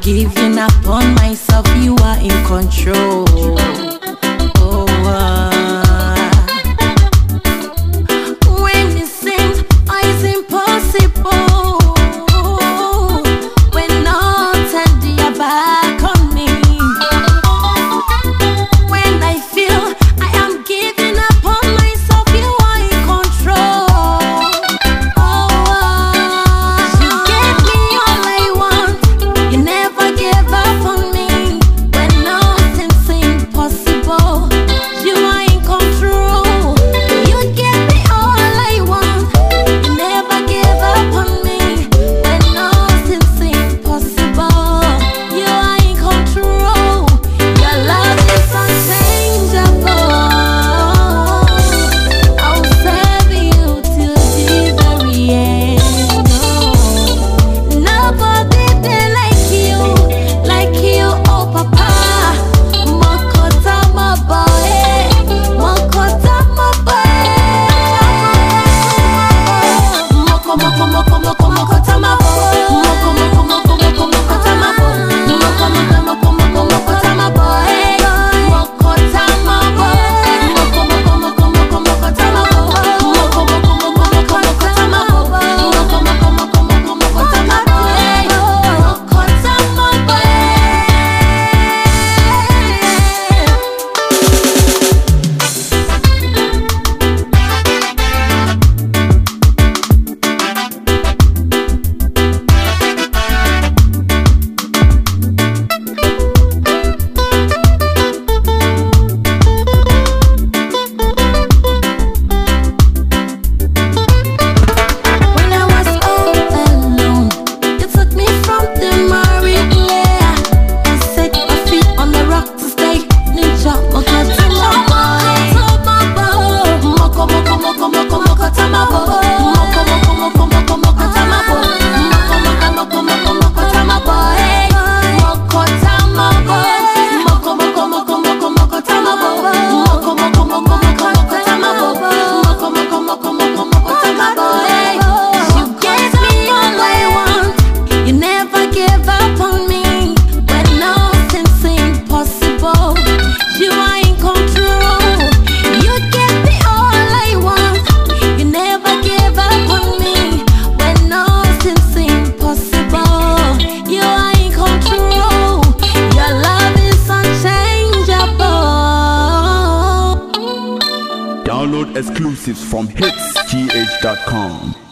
giving up on myself, you are in control. Oh, when it seems it's impossible, when all turn their back on me, when I feel I am giving up on myself, you are in control. You gave me all I want, you never gave up on me. When nothing seemed possible, you are in control. You gave me all I want, you never gave up on me. When nothing seemed possible, you are in control. Your love is unchangeable. I'll serve you till the very end. Nobody did like you, oh Papa. Mokota my boy, Mokota my boy. Moko moko moko moko mokota my boy. Moko moko moko moko mokota my boy. Moko moko moko moko mokota my boy. Mokota my boy. Moko moko moko moko mokota my boy. Moko moko moko moko mokota my boy. Moko moko moko moko mokota my boy. Mokota my boy. When I was all alone, you took me from the miry clay and set my feet on the rock to stay. Ninja, Mokota my boy. Moko moko moko moko mokota my boy. Moko moko moko moko mokota my boy. Moko moko moko moko mokota my boy. Mokota my boy. Moko moko moko moko mokota my boy. Moko moko moko moko mokota my boy. Moko moko moko moko mokota my boy. You gave me all I want, you never gave up on me. When nothing seemed possible, you are in control. You gave me all I want, you never gave up on me. When nothing seemed possible, you are in control. Your love is unchangeable. Download exclusives from hitsgh.com.